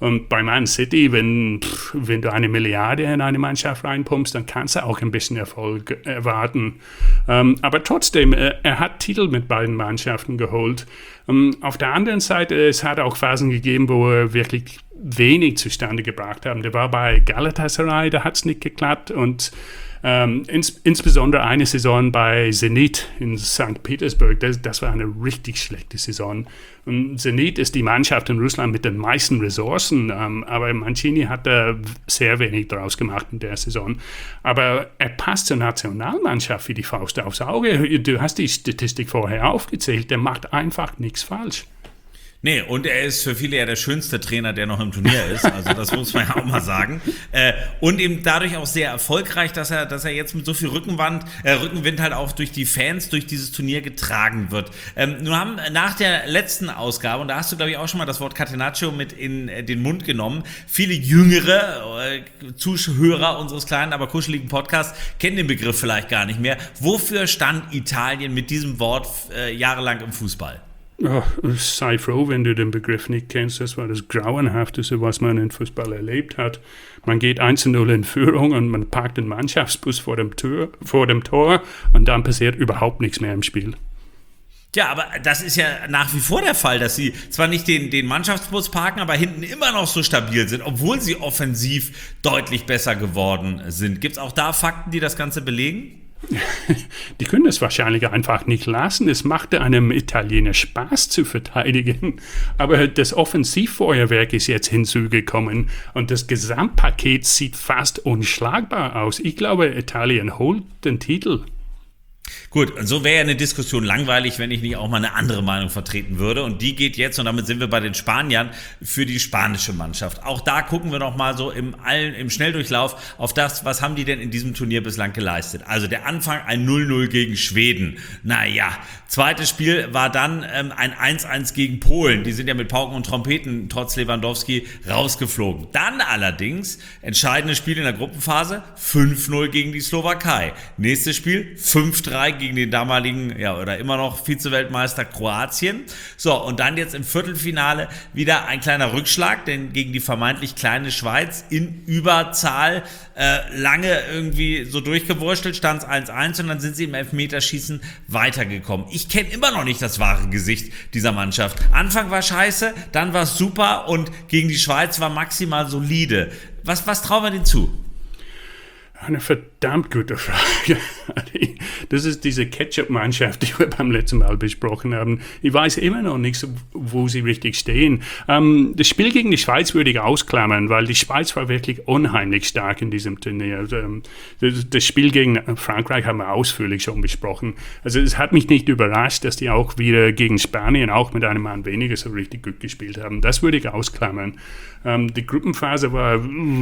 Und bei Man City, wenn, pff, wenn du eine Milliarde in eine Mannschaft reinpumpst, dann kannst du auch ein bisschen Erfolg erwarten. Ähm, aber trotzdem, äh, er hat Titel mit beiden Mannschaften geholt. Ähm, auf der anderen Seite, es hat auch Phasen gegeben, wo er wirklich wenig zustande gebracht hat. Der war bei Galatasaray, da hat es nicht geklappt und Ähm, ins, insbesondere eine Saison bei Zenit in Sankt Petersburg, das, das war eine richtig schlechte Saison. Und Zenit ist die Mannschaft in Russland mit den meisten Ressourcen, ähm, aber Mancini hat da sehr wenig draus gemacht in der Saison. Aber er passt zur Nationalmannschaft wie die Faust aufs Auge. Du hast die Statistik vorher aufgezählt, der macht einfach nichts falsch. Nee, und er ist für viele ja der schönste Trainer, der noch im Turnier ist. Also das muss man ja auch mal sagen. Äh, und eben dadurch auch sehr erfolgreich, dass er, dass er jetzt mit so viel Rückenwind, äh, Rückenwind halt auch durch die Fans, durch dieses Turnier getragen wird. Ähm, nun haben nach der letzten Ausgabe, und da hast du, glaube ich, auch schon mal das Wort Catenaccio mit in äh, den Mund genommen, viele jüngere äh, Zuhörer unseres kleinen, aber kuscheligen Podcasts kennen den Begriff vielleicht gar nicht mehr. Wofür stand Italien mit diesem Wort äh, jahrelang im Fußball? Oh, sei froh, wenn du den Begriff nicht kennst. Das war das Grauenhafteste, was man im Fußball erlebt hat. Man geht eins zu null in Führung und man parkt den Mannschaftsbus vor dem, Tür, vor dem Tor und dann passiert überhaupt nichts mehr im Spiel. Ja, aber das ist ja nach wie vor der Fall, dass sie zwar nicht den, den Mannschaftsbus parken, aber hinten immer noch so stabil sind, obwohl sie offensiv deutlich besser geworden sind. Gibt es auch da Fakten, die das Ganze belegen? Die können es wahrscheinlich einfach nicht lassen. Es machte einem Italiener Spaß zu verteidigen. Aber das Offensivfeuerwerk ist jetzt hinzugekommen und das Gesamtpaket sieht fast unschlagbar aus. Ich glaube, Italien holt den Titel. Gut, und so wäre ja eine Diskussion langweilig, wenn ich nicht auch mal eine andere Meinung vertreten würde. Und die geht jetzt, und damit sind wir bei den Spaniern, für die spanische Mannschaft. Auch da gucken wir noch mal so im, allen, im Schnelldurchlauf auf das, was haben die denn in diesem Turnier bislang geleistet. Also der Anfang ein null null gegen Schweden. Naja, zweites Spiel war dann ähm, ein eins eins gegen Polen. Die sind ja mit Pauken und Trompeten trotz Lewandowski rausgeflogen. Dann allerdings entscheidendes Spiel in der Gruppenphase, fünf null gegen die Slowakei. Nächstes Spiel, fünf drei gegen den damaligen, ja, oder immer noch Vize-Weltmeister Kroatien. So, und dann jetzt im Viertelfinale wieder ein kleiner Rückschlag, denn gegen die vermeintlich kleine Schweiz in Überzahl äh, lange irgendwie so durchgewurstelt, stand es eins eins und dann sind sie im Elfmeterschießen weitergekommen. Ich kenne immer noch nicht das wahre Gesicht dieser Mannschaft. Anfang war scheiße, dann war es super und gegen die Schweiz war maximal solide. Was, was trauen wir denen zu? Eine verdammt gute Frage. Das ist diese Ketchup-Mannschaft, die wir beim letzten Mal besprochen haben. Ich weiß immer noch nicht, wo sie richtig stehen. Ähm, das Spiel gegen die Schweiz würde ich ausklammern, weil die Schweiz war wirklich unheimlich stark in diesem Turnier. Ähm, das, das Spiel gegen Frankreich haben wir ausführlich schon besprochen. Also es hat mich nicht überrascht, dass die auch wieder gegen Spanien auch mit einem Mann weniger so richtig gut gespielt haben. Das würde ich ausklammern. Ähm, die Gruppenphase war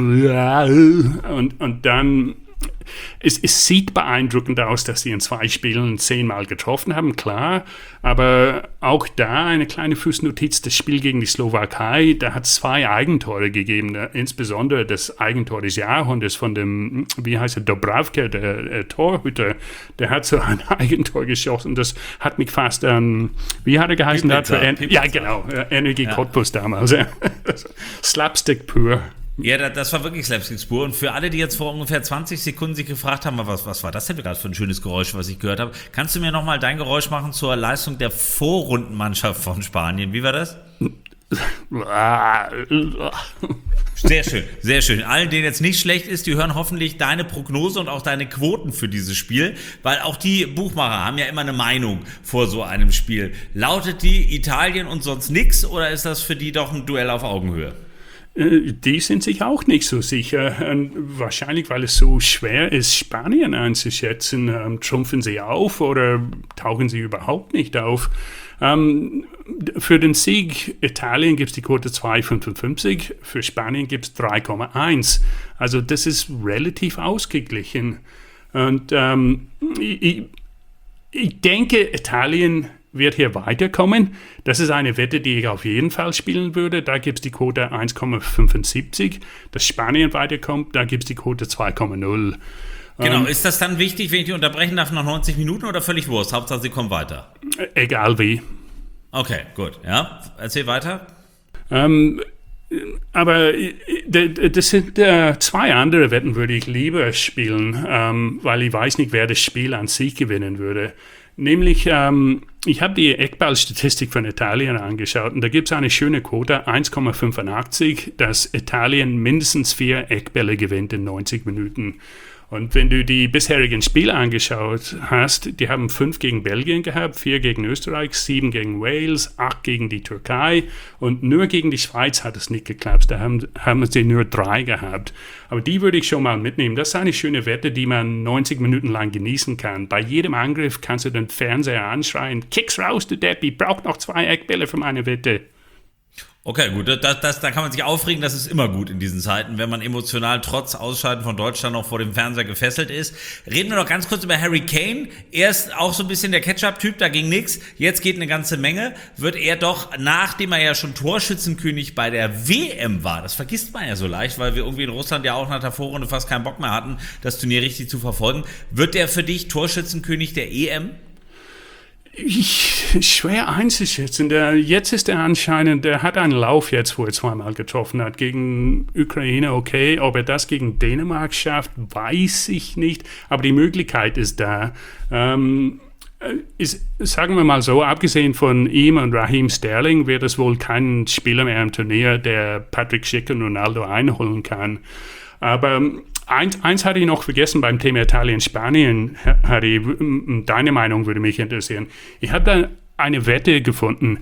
und, und dann Es, es sieht beeindruckend aus, dass sie in zwei Spielen zehnmal getroffen haben, klar. Aber auch da eine kleine Fußnotiz, das Spiel gegen die Slowakei, da hat es zwei Eigentore gegeben. Insbesondere das Eigentor des Jahrhunderts von dem, wie heißt er, Dubravka, der, der Torhüter, der hat so ein Eigentor geschossen. Das hat mich fast an, wie hat er geheißen? Pipitza, En- ja, genau, Energie ja. Cottbus damals. Slapstick pur. Ja, das war wirklich Slapstick-Spur. Und für alle, die jetzt vor ungefähr zwanzig Sekunden sich gefragt haben, was, was war das denn gerade für ein schönes Geräusch, was ich gehört habe, kannst du mir nochmal dein Geräusch machen zur Leistung der Vorrundenmannschaft von Spanien? Wie war das? Sehr schön, sehr schön. Allen, denen jetzt nicht schlecht ist, die hören hoffentlich deine Prognose und auch deine Quoten für dieses Spiel, weil auch die Buchmacher haben ja immer eine Meinung vor so einem Spiel. Lautet die Italien und sonst nix oder ist das für die doch ein Duell auf Augenhöhe? Die sind sich auch nicht so sicher. Und wahrscheinlich, weil es so schwer ist, Spanien einzuschätzen. Ähm, trumpfen sie auf oder tauchen sie überhaupt nicht auf? Ähm, für den Sieg Italien gibt es die Quote zwei Komma fünfundfünfzig, für Spanien gibt es drei Komma eins. Also das ist relativ ausgeglichen. Und ähm, ich, ich denke, Italien wird hier weiterkommen. Das ist eine Wette, die ich auf jeden Fall spielen würde. Da gibt es die Quote eins Komma fünfundsiebzig. Dass Spanien weiterkommt, da gibt es die Quote zwei Komma null. Genau, ähm, ist das dann wichtig, wenn ich die unterbrechen darf nach neunzig Minuten oder völlig Wurst? Hauptsache, sie kommen weiter. Egal wie. Okay, gut. Ja, erzähl weiter. Ähm, Aber das sind äh, zwei andere Wetten, würde ich lieber spielen, ähm, weil ich weiß nicht, wer das Spiel an sich gewinnen würde. Nämlich, ähm, ich habe die Eckballstatistik von Italien angeschaut und da gibt es eine schöne Quote, eins Komma fünfundachtzig, dass Italien mindestens vier Eckbälle gewinnt in neunzig Minuten. Und wenn du die bisherigen Spiele angeschaut hast, die haben fünf gegen Belgien gehabt, vier gegen Österreich, sieben gegen Wales, acht gegen die Türkei und nur gegen die Schweiz hat es nicht geklappt. Da haben, haben sie nur drei gehabt. Aber die würde ich schon mal mitnehmen. Das ist eine schöne Wette, die man neunzig Minuten lang genießen kann. Bei jedem Angriff kannst du den Fernseher anschreien, Kicks raus, du Depp, ich brauche noch zwei Eckbälle für meine Wette. Okay, gut, das, das, da kann man sich aufregen, das ist immer gut in diesen Zeiten, wenn man emotional trotz Ausscheiden von Deutschland noch vor dem Fernseher gefesselt ist. Reden wir noch ganz kurz über Harry Kane. Er ist auch so ein bisschen der Ketchup-Typ, da ging nichts. Jetzt geht eine ganze Menge. Wird er doch, nachdem er ja schon Torschützenkönig bei der W M war, das vergisst man ja so leicht, weil wir irgendwie in Russland ja auch nach der Vorrunde fast keinen Bock mehr hatten, das Turnier richtig zu verfolgen. Wird der für dich Torschützenkönig der E M? Ich, schwer einzuschätzen. Der, jetzt ist er anscheinend, der hat einen Lauf jetzt, wo er zweimal getroffen hat. Gegen Ukraine, okay. Ob er das gegen Dänemark schafft, weiß ich nicht. Aber die Möglichkeit ist da. Ähm, ist, sagen wir mal so, abgesehen von ihm und Raheem Sterling wird es wohl keinen Spieler mehr im Turnier, der Patrick Schick und Ronaldo einholen kann. Aber eins, eins hatte ich noch vergessen beim Thema Italien-Spanien, Harry, deine Meinung würde mich interessieren. Ich habe da eine Wette gefunden,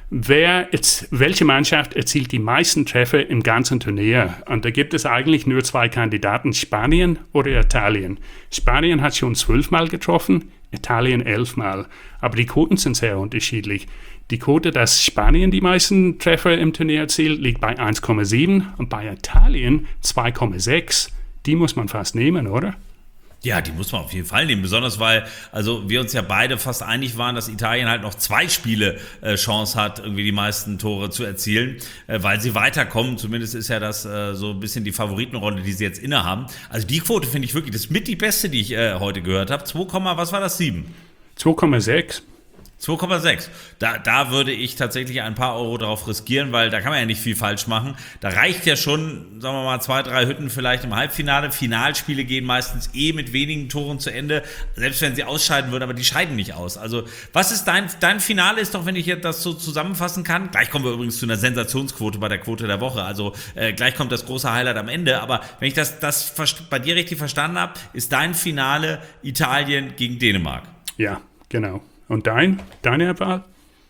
wer jetzt, welche Mannschaft erzielt die meisten Treffer im ganzen Turnier? Und da gibt es eigentlich nur zwei Kandidaten, Spanien oder Italien. Spanien hat schon zwölfmal getroffen, Italien elfmal. Aber die Quoten sind sehr unterschiedlich. Die Quote, dass Spanien die meisten Treffer im Turnier erzielt, liegt bei eins Komma sieben und bei Italien zwei Komma sechs. Die muss man fast nehmen, oder? Ja, die muss man auf jeden Fall nehmen, besonders weil also wir uns ja beide fast einig waren, dass Italien halt noch zwei Spiele äh, Chance hat, irgendwie die meisten Tore zu erzielen, äh, weil sie weiterkommen. Zumindest ist ja das äh, so ein bisschen die Favoritenrolle, die sie jetzt innehaben. Also die Quote finde ich wirklich, das ist mit die beste, die ich äh, heute gehört habe. zwei, was war das, sieben? zwei Komma sechs. zwei Komma sechs. Da, da würde ich tatsächlich ein paar Euro drauf riskieren, weil da kann man ja nicht viel falsch machen. Da reicht ja schon, sagen wir mal, zwei, drei Hütten vielleicht im Halbfinale. Finalspiele gehen meistens eh mit wenigen Toren zu Ende, selbst wenn sie ausscheiden würden, aber die scheiden nicht aus. Also was ist dein, dein Finale ist doch, wenn ich jetzt das so zusammenfassen kann. Gleich kommen wir übrigens zu einer Sensationsquote bei der Quote der Woche. Also äh, gleich kommt das große Highlight am Ende. Aber wenn ich das, das bei dir richtig verstanden habe, ist dein Finale Italien gegen Dänemark. Ja, genau. Und dein? Deine Wahl?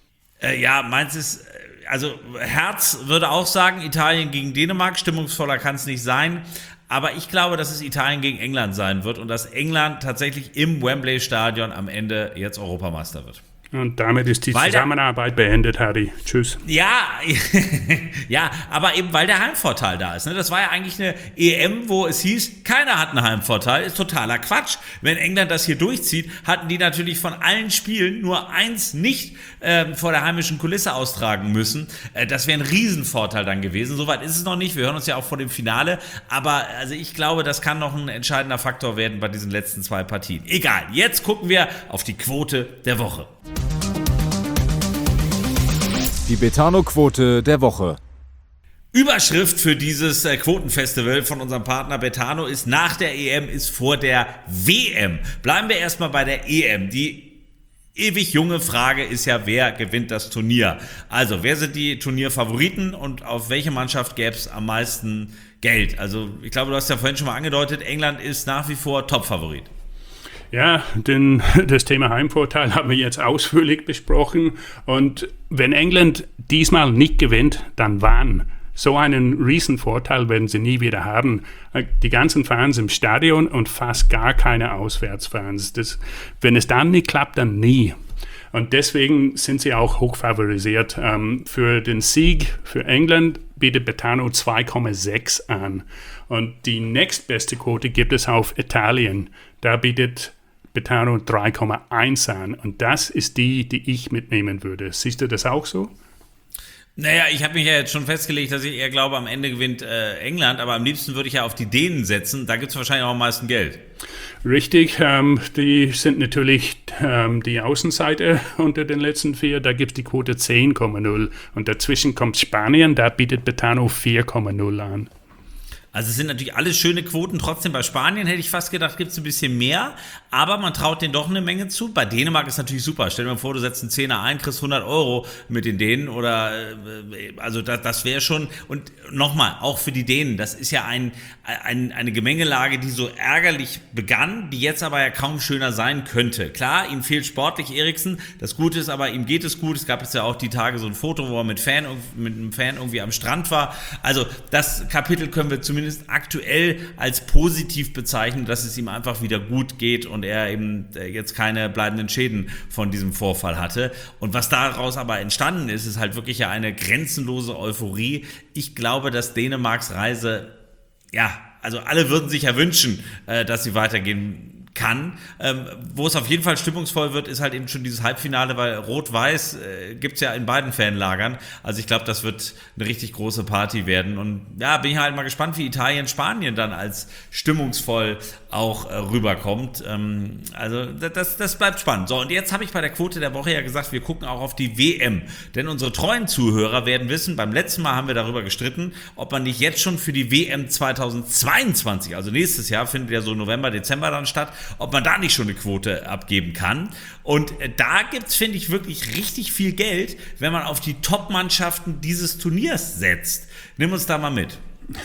Äh, ja, meins ist, also Herz würde auch sagen, Italien gegen Dänemark, stimmungsvoller kann es nicht sein, aber ich glaube, dass es Italien gegen England sein wird und dass England tatsächlich im Wembley-Stadion am Ende jetzt Europameister wird. Und damit ist die weil Zusammenarbeit der, beendet, Harry. Tschüss. Ja, ja, aber eben weil der Heimvorteil da ist. Ne? Das war ja eigentlich eine E M, wo es hieß, keiner hat einen Heimvorteil. Ist totaler Quatsch. Wenn England das hier durchzieht, hatten die natürlich von allen Spielen nur eins nicht äh, vor der heimischen Kulisse austragen müssen. Äh, das wäre ein Riesenvorteil dann gewesen. Soweit ist es noch nicht. Wir hören uns ja auch vor dem Finale. Aber also ich glaube, das kann noch ein entscheidender Faktor werden bei diesen letzten zwei Partien. Egal, jetzt gucken wir auf die Quote der Woche. Die Betano-Quote der Woche. Überschrift für dieses äh, Quotenfestival von unserem Partner Betano ist: Nach der E M ist vor der W M. Bleiben wir erstmal bei der E M. Die ewig junge Frage ist ja, wer gewinnt das Turnier? Also, wer sind die Turnierfavoriten und auf welche Mannschaft gäbe es am meisten Geld? Also, ich glaube, du hast ja vorhin schon mal angedeutet, England ist nach wie vor Topfavorit. Ja, denn das Thema Heimvorteil haben wir jetzt ausführlich besprochen. Und wenn England diesmal nicht gewinnt, dann wann? So einen Riesenvorteil werden sie nie wieder haben. Die ganzen Fans im Stadion und fast gar keine Auswärtsfans. Das, wenn es dann nicht klappt, dann nie. Und deswegen sind sie auch hochfavorisiert. Ähm, für den Sieg für England bietet Betano zwei Komma sechs an. Und die nächstbeste Quote gibt es auf Italien. Da bietet Betano drei Komma eins an. Und das ist die, die ich mitnehmen würde. Siehst du das auch so? Naja, ich habe mich ja jetzt schon festgelegt, dass ich eher glaube, am Ende gewinnt äh, England, aber am liebsten würde ich ja auf die Dänen setzen. Da gibt es wahrscheinlich auch am meisten Geld. Richtig, ähm, die sind natürlich ähm, die Außenseiter unter den letzten vier, da gibt es die Quote zehn Komma null. Und dazwischen kommt Spanien, da bietet Betano vier Komma null an. Also es sind natürlich alles schöne Quoten, trotzdem bei Spanien hätte ich fast gedacht, gibt es ein bisschen mehr, aber man traut denen doch eine Menge zu. Bei Dänemark ist natürlich super, stell dir mal vor, du setzt einen Zehner ein, kriegst hundert Euro mit den Dänen oder, also das, das wäre schon, und nochmal, auch für die Dänen, das ist ja ein, ein, eine Gemengelage, die so ärgerlich begann, die jetzt aber ja kaum schöner sein könnte. Klar, ihm fehlt sportlich Eriksen, das Gute ist aber, ihm geht es gut, es gab jetzt ja auch die Tage so ein Foto, wo er mit, Fan, mit einem Fan irgendwie am Strand war, also das Kapitel können wir zumindest aktuell als positiv bezeichnen, dass es ihm einfach wieder gut geht und er eben jetzt keine bleibenden Schäden von diesem Vorfall hatte. Und was daraus aber entstanden ist, ist halt wirklich ja eine grenzenlose Euphorie. Ich glaube, dass Dänemarks Reise, ja, also alle würden sich ja wünschen, dass sie weitergehen kann. Ähm, wo es auf jeden Fall stimmungsvoll wird, ist halt eben schon dieses Halbfinale, weil Rot-Weiß äh, gibt es ja in beiden Fanlagern. Also ich glaube, das wird eine richtig große Party werden. Und ja, bin ich halt mal gespannt, wie Italien, Spanien dann als stimmungsvoll auch äh, rüberkommt. Ähm, also das, das bleibt spannend. So, und jetzt habe ich bei der Quote der Woche ja gesagt, wir gucken auch auf die W M. Denn unsere treuen Zuhörer werden wissen, beim letzten Mal haben wir darüber gestritten, ob man nicht jetzt schon für die W M zweitausendzweiundzwanzig, also nächstes Jahr, findet ja so November, Dezember dann statt, ob man da nicht schon eine Quote abgeben kann. Und da gibt es, finde ich, wirklich richtig viel Geld, wenn man auf die Top-Mannschaften dieses Turniers setzt. Nimm uns da mal mit.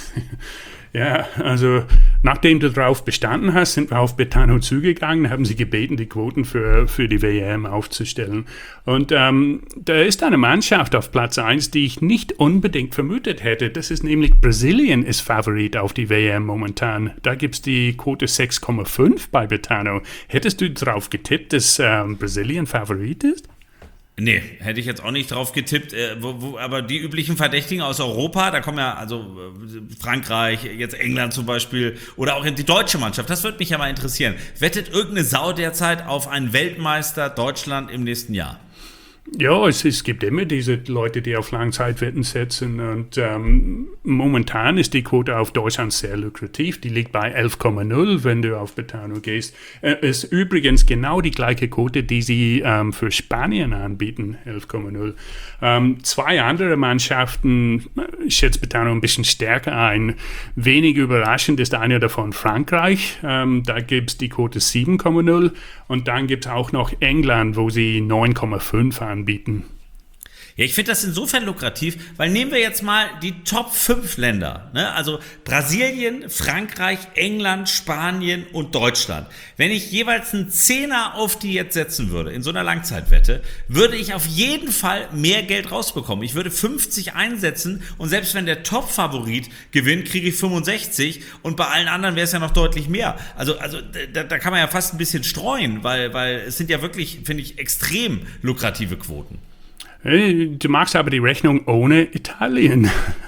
Ja, also nachdem du darauf bestanden hast, sind wir auf Betano zugegangen, haben sie gebeten, die Quoten für, für die W M aufzustellen. Und ähm, da ist eine Mannschaft auf Platz eins, die ich nicht unbedingt vermutet hätte. Das ist nämlich Brasilien ist Favorit auf die W M momentan. Da gibt es die Quote sechs Komma fünf bei Betano. Hättest du darauf getippt, dass ähm, Brasilien Favorit ist? Nee, hätte ich jetzt auch nicht drauf getippt, äh, wo, wo, aber die üblichen Verdächtigen aus Europa, da kommen ja also äh, Frankreich, jetzt England zum Beispiel oder auch die deutsche Mannschaft, das würde mich ja mal interessieren. Wettet irgendeine Sau derzeit auf einen Weltmeister Deutschland im nächsten Jahr? Ja, es, es gibt immer diese Leute, die auf Langzeitwetten setzen und ähm, momentan ist die Quote auf Deutschland sehr lukrativ. Die liegt bei elf Komma null, wenn du auf Betano gehst. Es äh, ist übrigens genau die gleiche Quote, die sie ähm, für Spanien anbieten, elf Komma null. Ähm, zwei andere Mannschaften schätzt Betano ein bisschen stärker ein. Wenig überraschend ist eine davon Frankreich. Ähm, da gibt es die Quote sieben Komma null und dann gibt es auch noch England, wo sie neun Komma fünf anbieten. Ja, ich finde das insofern lukrativ, weil nehmen wir jetzt mal die Top fünf Länder, ne? Also Brasilien, Frankreich, England, Spanien und Deutschland. Wenn ich jeweils einen Zehner auf die jetzt setzen würde, in so einer Langzeitwette, würde ich auf jeden Fall mehr Geld rausbekommen. Ich würde fünfzig einsetzen und selbst wenn der Top-Favorit gewinnt, kriege ich fünfundsechzig und bei allen anderen wäre es ja noch deutlich mehr. Also, also da, da kann man ja fast ein bisschen streuen, weil, weil es sind ja wirklich, finde ich, extrem lukrative Quoten. Du machst aber die Rechnung ohne Italien.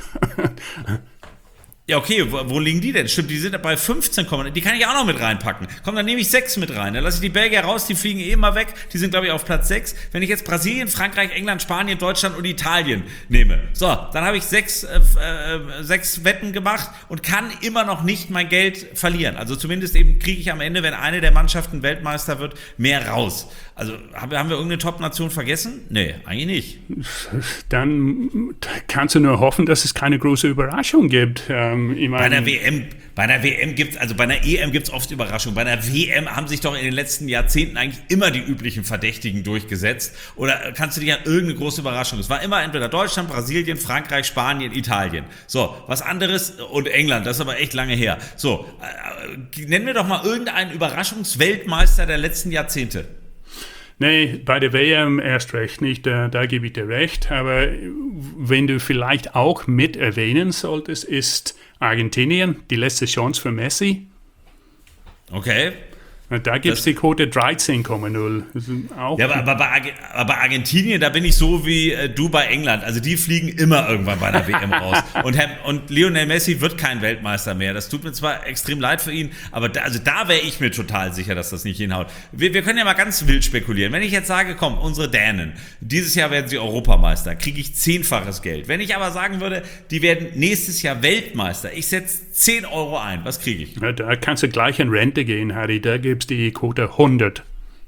Ja, okay, wo, wo liegen die denn? Stimmt, die sind bei fünfzehn, die kann ich auch noch mit reinpacken. Komm, dann nehme ich sechs mit rein. Dann lasse ich die Belgier raus, die fliegen eh immer weg. Die sind, glaube ich, auf Platz sechs. Wenn ich jetzt Brasilien, Frankreich, England, Spanien, Deutschland und Italien nehme. So, dann habe ich sechs, äh, äh, sechs Wetten gemacht und kann immer noch nicht mein Geld verlieren. Also zumindest eben kriege ich am Ende, wenn eine der Mannschaften Weltmeister wird, mehr raus. Also haben wir, haben wir irgendeine Top-Nation vergessen? Nee, eigentlich nicht. Dann kannst du nur hoffen, dass es keine große Überraschung gibt. Ähm, ich mein, bei der W M, bei der W M gibt's, also bei der E M gibt's oft Überraschungen. Bei der W M haben sich doch in den letzten Jahrzehnten eigentlich immer die üblichen Verdächtigen durchgesetzt. Oder kannst du dich an irgendeine große Überraschung? Es war immer entweder Deutschland, Brasilien, Frankreich, Spanien, Italien. So, was anderes und England, das ist aber echt lange her. So, äh, nennen wir doch mal irgendeinen Überraschungsweltmeister der letzten Jahrzehnte. Nee, bei der W M erst recht nicht, da, da gebe ich dir recht. Aber wenn du vielleicht auch mit erwähnen solltest, ist Argentinien die letzte Chance für Messi. Okay. Da gibt es die Quote dreizehn Komma null. Ja, aber, aber, bei, aber bei Argentinien, da bin ich so wie äh, du bei England. Also die fliegen immer irgendwann bei der W M raus. Und, und Lionel Messi wird kein Weltmeister mehr. Das tut mir zwar extrem leid für ihn, aber da, also da wäre ich mir total sicher, dass das nicht hinhaut. Wir, wir können ja mal ganz wild spekulieren. Wenn ich jetzt sage, komm, unsere Dänen, dieses Jahr werden sie Europameister, kriege ich zehnfaches Geld. Wenn ich aber sagen würde, die werden nächstes Jahr Weltmeister, ich setze zehn Euro ein, was kriege ich? Ja, da kannst du gleich in Rente gehen, Harry. Da gibt es die Quote hundert.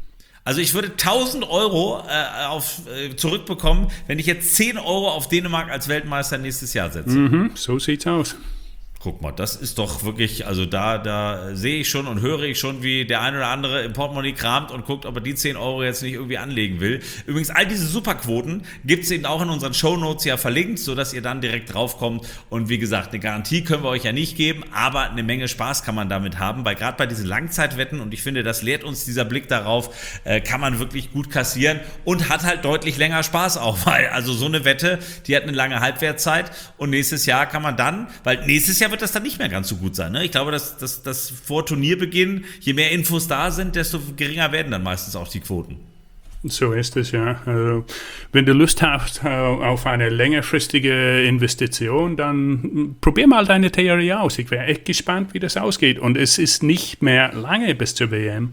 Also ich würde tausend Euro äh, auf, äh, zurückbekommen, wenn ich jetzt zehn Euro auf Dänemark als Weltmeister nächstes Jahr setze. Mhm, so sieht's aus. Guck mal, das ist doch wirklich, also da, da sehe ich schon und höre ich schon, wie der ein oder andere im Portemonnaie kramt und guckt, ob er die zehn Euro jetzt nicht irgendwie anlegen will. Übrigens, all diese Superquoten gibt es eben auch in unseren Shownotes ja verlinkt, sodass ihr dann direkt draufkommt. Und wie gesagt, eine Garantie können wir euch ja nicht geben, aber eine Menge Spaß kann man damit haben, weil gerade bei diesen Langzeitwetten, und ich finde, das lehrt uns dieser Blick darauf, äh, kann man wirklich gut kassieren und hat halt deutlich länger Spaß auch, weil also so eine Wette, die hat eine lange Halbwertzeit und nächstes Jahr kann man dann, weil nächstes Jahr wird das dann nicht mehr ganz so gut sein. Ne? Ich glaube, dass, dass, dass vor Turnierbeginn, je mehr Infos da sind, desto geringer werden dann meistens auch die Quoten. So ist es, ja. Also, wenn du Lust hast auf eine längerfristige Investition, dann probier mal deine Theorie aus. Ich wäre echt gespannt, wie das ausgeht. Und es ist nicht mehr lange bis zur W M.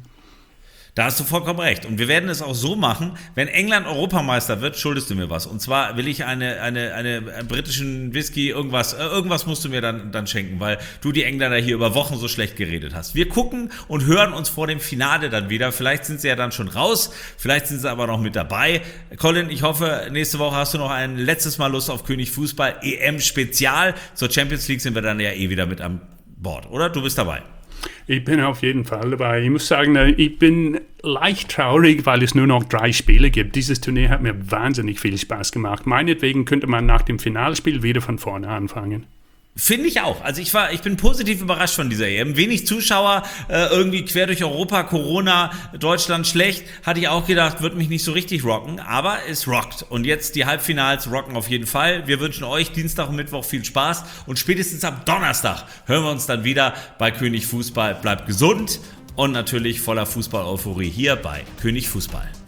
Da hast du vollkommen recht. Und wir werden es auch so machen, wenn England Europameister wird, schuldest du mir was. Und zwar will ich eine, eine, eine, einen britischen Whisky, irgendwas, äh, irgendwas musst du mir dann, dann schenken, weil du die Engländer hier über Wochen so schlecht geredet hast. Wir gucken und hören uns vor dem Finale dann wieder. Vielleicht sind sie ja dann schon raus, vielleicht sind sie aber noch mit dabei. Colin, ich hoffe, nächste Woche hast du noch ein letztes Mal Lust auf König Fußball E M-Spezial. Zur Champions League sind wir dann ja eh wieder mit an Bord, oder? Du bist dabei. Ich bin auf jeden Fall dabei. Ich muss sagen, ich bin leicht traurig, weil es nur noch drei Spiele gibt. Dieses Turnier hat mir wahnsinnig viel Spaß gemacht. Meinetwegen könnte man nach dem Finalspiel wieder von vorne anfangen. Finde ich auch. Also ich war, ich bin positiv überrascht von dieser E M. Wenig Zuschauer, äh, irgendwie quer durch Europa, Corona, Deutschland schlecht. Hatte ich auch gedacht, wird mich nicht so richtig rocken, aber es rockt. Und jetzt die Halbfinals rocken auf jeden Fall. Wir wünschen euch Dienstag und Mittwoch viel Spaß und spätestens am Donnerstag hören wir uns dann wieder bei König Fußball. Bleibt gesund und natürlich voller Fußball-Euphorie hier bei König Fußball.